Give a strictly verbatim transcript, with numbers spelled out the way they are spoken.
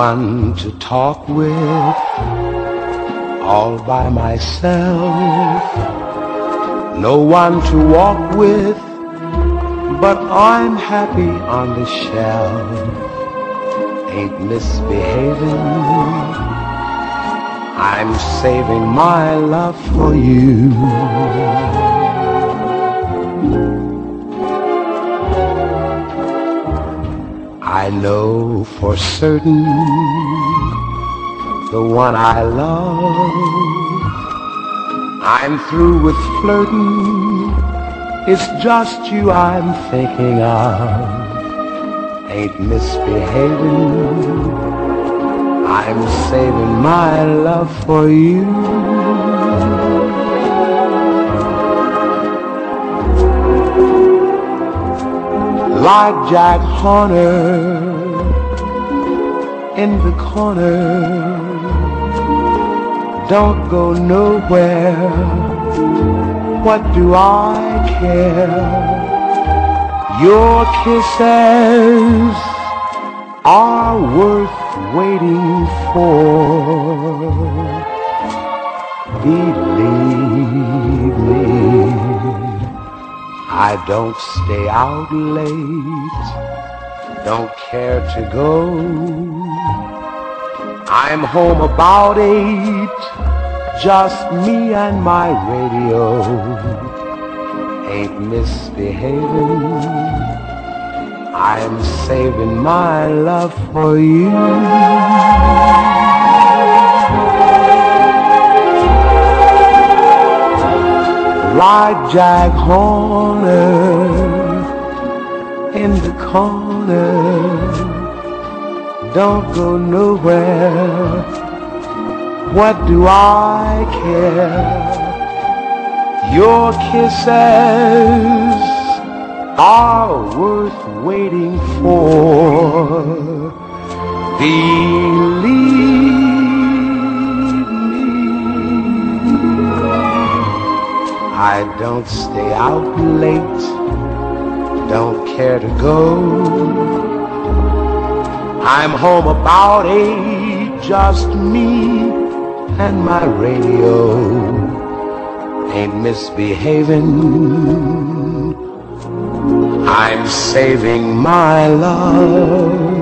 one to talk with, all by myself. No one to walk with, but I'm happy on the shelf. Ain't misbehaving, I'm saving my love for you. I know for certain the one I love. I'm through with flirting, it's just you I'm thinking of. Ain't misbehaving, I'm saving my love for you. Like Jack Horner in the corner, don't go nowhere, what do I care? Your kisses are worth waiting for. Believe me, I don't stay out late, don't care to go. I'm home about eight, just me and my radio. Ain't misbehaving, I'm saving my love for you. Like Jack Horner in the corner, don't go nowhere, what do I care? Your kisses are worth waiting for. Believe me, I don't stay out late, don't care to go. I'm home about eight, just me and my radio. Ain't misbehaving, I'm saving my love